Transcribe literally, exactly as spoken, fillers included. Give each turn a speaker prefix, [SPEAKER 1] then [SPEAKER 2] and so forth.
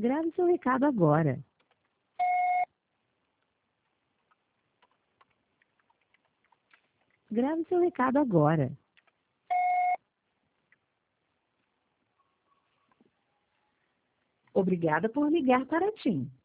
[SPEAKER 1] Grave seu recado agora. Grave seu recado agora. Obrigada por ligar para a TIM.